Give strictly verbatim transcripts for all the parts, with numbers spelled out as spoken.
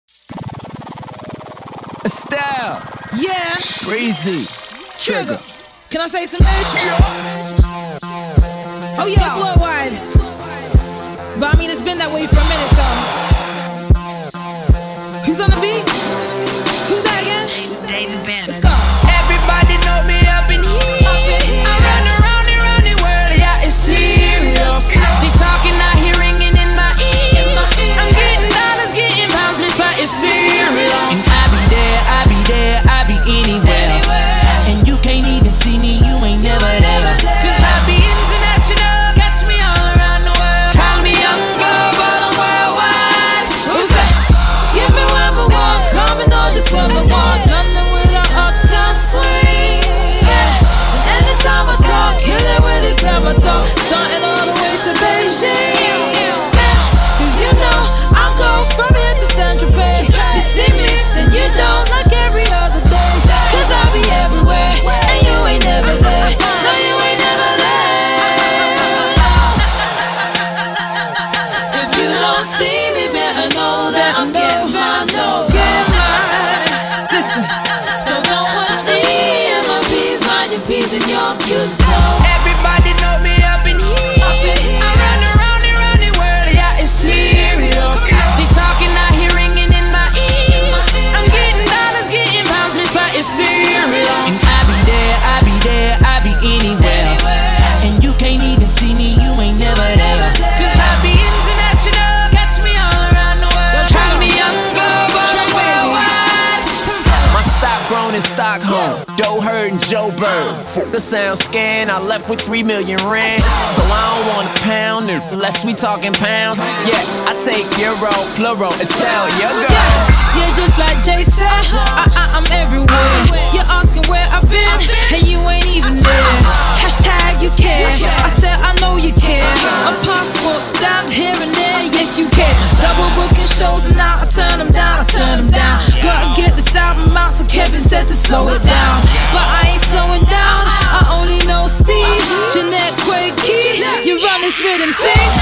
Estelle. Yeah. Breezy. Trigger. Can I say some extra? Oh yeah, it's worldwide. But I mean, it's been that way for a minute, so. Who's on the beat? Who's that again? David Banner. Let's go. Everybody know me up in here. I run around and around the world, yeah, it's serious. They talking out here ringing in my ear. I'm getting dollars, getting pounds, miss like it's serious. And I be there, I be there, I be anywhere. And you can't even see me, you ain't never there. Cause I be international, catch me all around the world. Call me young girl, but I'm worldwide. Who's that? Give me whatever I want, call me know just what I want. London with an uptown swing. Yeah. And anytime I talk, kill it with this glamour talk. Starting all the way to Beijing. Yeah. Cause you know, I'll go from here to Central Bay. You see me, then you don't, like every other day. Cause I'll be everywhere, and you ain't never there. No, you ain't never there. If you don't see me, better know that I'm getting mine, no, get mine. Listen, so don't watch me and my P's, mind your P's and your Q's. Everybody know me up in here. I run around and around the world, yeah, it's serious. They talking out here ringing in my ear. I'm getting dollars, getting pounds, miss like it's serious. And I be there, I be there, I be anywhere. And you can't even see me, you ain't never there. Cause I be international, catch me all around the world. Call me young girl, but I'm worldwide. My stock grown in Stockholm, Joe Hurd and Joe Bird. The sound scan, I left with three million rand. So I don't want a pound unless we talking pounds. Yeah, I take euro, plural, Estelle, your girl. Yeah, yeah, just like Jay said, I, I, I'm everywhere. You're asking where I've been, and you ain't even there. Hashtag you care. I said I know you care. A passport stamped here and there, yes you can. Double booking shows and now I turn them down, I turn them down. Gotta get this album out, so Kevin said to slow it down. But I ain't slowing down, I only know speed. Jeanette Quakey, you run this rhythm, sing.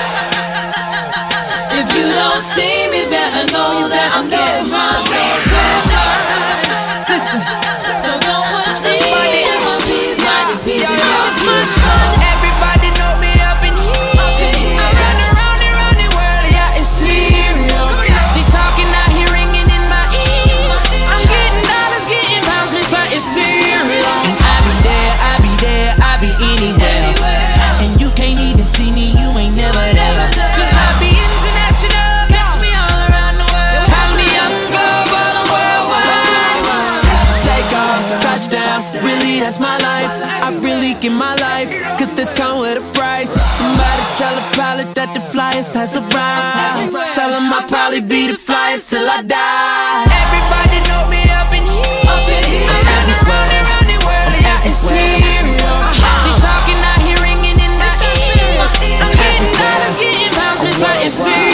If you don't see me, better know that I'm getting mine, don't get mine. Listen, so don't watch me and my P's, mind your P's and your Q's. Everybody know me up in here. I run around and around the world, yeah, it's serious. They talking out here ringing in my ear. I'm getting dollars, getting pounds, miss like it's serious. And I be there, I be there, I be anywhere. And you can't even see me, you ain't never there. Cause I be international, catch me all around the world. Call me young girl, but I'm worldwide. Take off, touchdown, really that's my life. I really give my life, cause this come with a price. Somebody tell a pilot that the flyest has arrived. Tell him I'll probably be the flyest till I die. Everybody know me up in here. I'm running around and around the world, yeah, it's serious. They talking out here ringing in my ear. I'm getting dollars, getting pounds, miss like it's serious.